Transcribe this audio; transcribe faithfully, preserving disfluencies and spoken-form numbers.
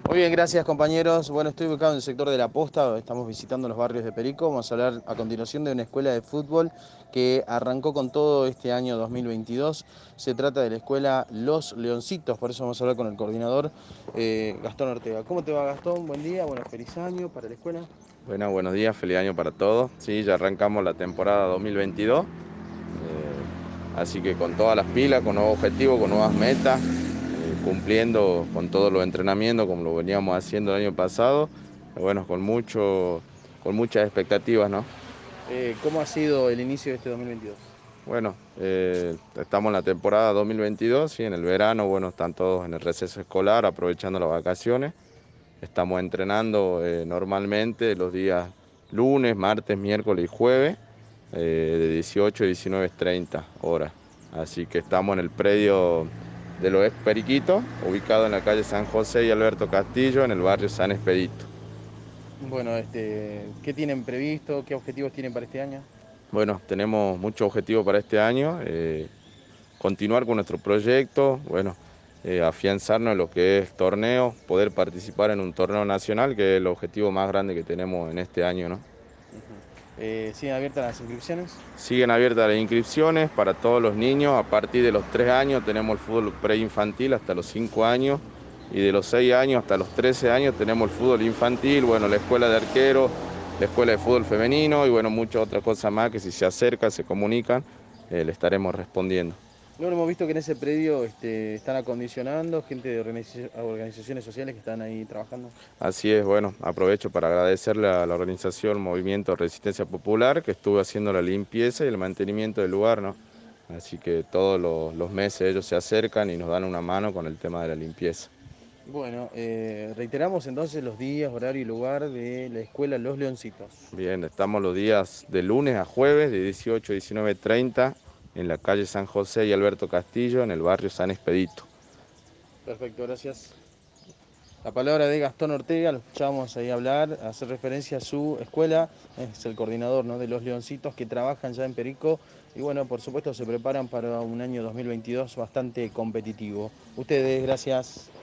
Muy bien, gracias compañeros. Bueno, estoy ubicado en el sector de La Posta, estamos visitando los barrios de Perico. Vamos a hablar a continuación de una escuela de fútbol que arrancó con todo este año dos mil veintidós. Se trata de la escuela Los Leoncitos, por eso vamos a hablar con el coordinador eh, Gastón Ortega. ¿Cómo te va, Gastón? Buen día, bueno, feliz año para la escuela. Bueno, buenos días, feliz año para todos. Sí, ya arrancamos la temporada dos mil veintidós, eh, así que con todas las pilas, con nuevos objetivos, con nuevas metas, eh, cumpliendo con todos los entrenamientos como lo veníamos haciendo el año pasado, eh, bueno, con mucho, con muchas expectativas, ¿no? Eh, ¿cómo ha sido el inicio de este dos mil veintidós? Bueno, eh, estamos en la temporada dos mil veintidós, sí, en el verano, bueno, están todos en el receso escolar, aprovechando las vacaciones. Estamos entrenando eh, normalmente los días lunes, martes, miércoles y jueves, eh, de dieciocho a diecinueve treinta horas. Así que estamos en el predio de los ex Periquitos, ubicado en la calle San José y Alberto Castillo, en el barrio San Expedito. Bueno, este, ¿qué tienen previsto? ¿Qué objetivos tienen para este año? Bueno, tenemos muchos objetivos para este año. Eh, continuar con nuestro proyecto, bueno, eh, afianzarnos en lo que es torneo, poder participar en un torneo nacional, que es el objetivo más grande que tenemos en este año, ¿no? Ujú. Eh, ¿siguen abiertas las inscripciones? Siguen abiertas las inscripciones para todos los niños. A partir de los tres años tenemos el fútbol preinfantil hasta los cinco años. Y de los seis años hasta los trece años tenemos el fútbol infantil, bueno, la escuela de arquero, la escuela de fútbol femenino y bueno, muchas otras cosas más que si se acercan, se comunican, eh, le estaremos respondiendo. Bueno, hemos visto que en ese predio este, están acondicionando gente de organiza- organizaciones sociales que están ahí trabajando. Así es, bueno, aprovecho para agradecerle a la organización Movimiento Resistencia Popular que estuvo haciendo la limpieza y el mantenimiento del lugar, ¿no? Así que todos los, los meses ellos se acercan y nos dan una mano con el tema de la limpieza. Bueno, eh, reiteramos entonces los días, horario y lugar de la escuela Los Leoncitos. Bien, estamos los días de lunes a jueves de dieciocho a diecinueve treinta en la calle San José y Alberto Castillo, en el barrio San Expedito. Perfecto, gracias. La palabra de Gastón Ortega, lo escuchamos ahí hablar, hacer referencia a su escuela, es el coordinador, ¿no?, de Los Leoncitos que trabajan ya en Perico y bueno, por supuesto se preparan para un año dos mil veintidós bastante competitivo. Ustedes, gracias.